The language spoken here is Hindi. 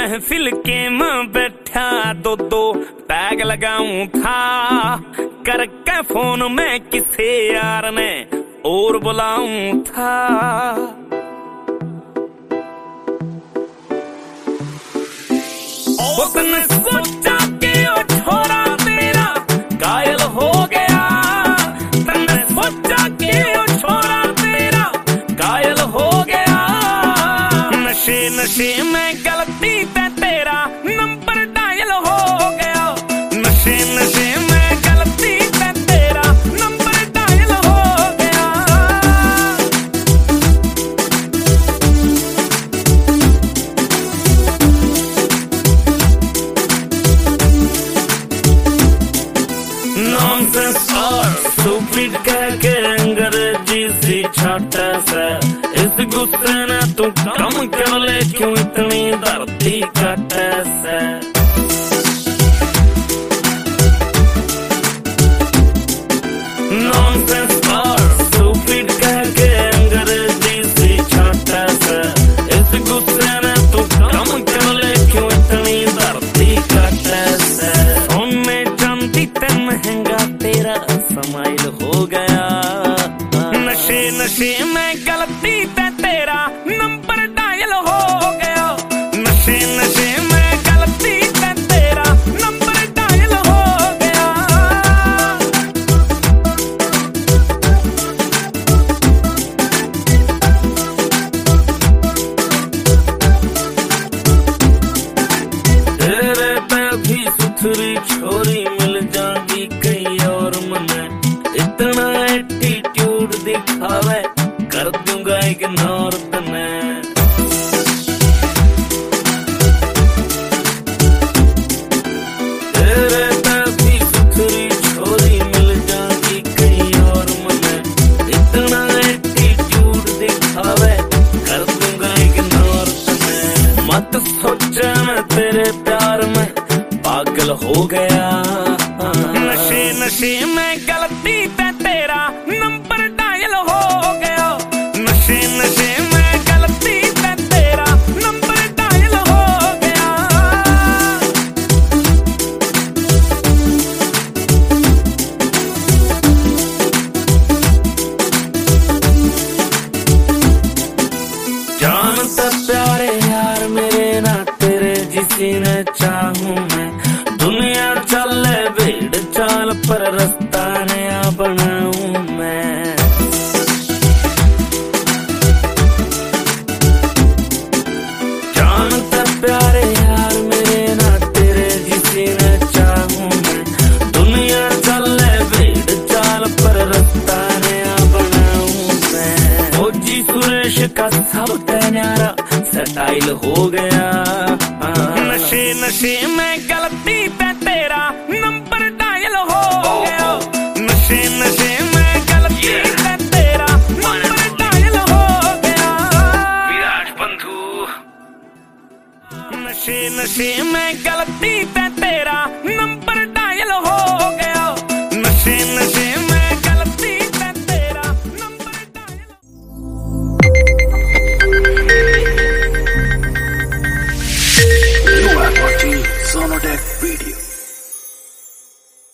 महफिल के में बैठा दो टैग लगाऊं था करके फोन में किसे यार ने और बुलाऊं था। उसने सोचा कि ओ छोरा तेरा घायल हो गया, तन्ने सोचा कि ओ छोरा तेरा घायल हो गया। नशे नशे में गलती पे तेरा नंबर डायल हो गया, नशे नशे में गलती पे तेरा नंबर डायल हो गया। नॉनसेंस और स्टूपिड कह के अंग्रेजी सी छोटा सा, इस गुस्से ने तू कम कर ले क्यों इतनी धरती का टैसा। नॉनसेंस और स्टूपिड कह के अंग्रेजी सी छोटा सा, इस गुस्से ने तू कम कर ले क्यों इतनी धरती का टैसा। सोने चांदी ते महंगा तेरा समाइल हो गया, नशे नशे में गलती पे तेरा नंबर डायल हो गया, नशे नशे में गलती पे तेरा नंबर डायल हो गया। तेरे पे भी सुथरी छोरी मिल जाएगी कहीं और मने, इतना एटीट्यूड दिखावे कर दूंगा इग्नोर तने। तेरे पे भी सुथरी छोरी मिल जाएगी कहीं और मने, इतना एटीट्यूड दिखावे कर दूंगा इग्नोर तने। मत सोचा मैं तेरे प्यार में पागल हो गया, नशे नशे में गलती पे तेरा नंबर डायल हो गया, नशे नशे में गलती पे तेरा नंबर डायल हो गया। जानता प्यारे यार मेरे ना तेरे जिसी ने चाहूं मैं, दुनिया चले भीड़ चाल पर रास्ता नया बनाऊं मैं। जानता प्यारे यार मेरे ना तेरे जिसी ने चाहूं मैं, दुनिया चले भीड़ चाल पर रास्ता नया बनाऊं मैं। फौजी सुरेश का सब न्यारा स्टाइल हो गया, नशे नशे में गलती पे तेरा नंबर डायल हो गया, नशे नशे में गलती पे तेरा नंबर डायल हो गया। विराट बंधु, नशे नशे में गलती पे तेरा नंबर डायल हो गया, नशे नशे में गलती पे तेरा number dial. You are watching Sonotech Video.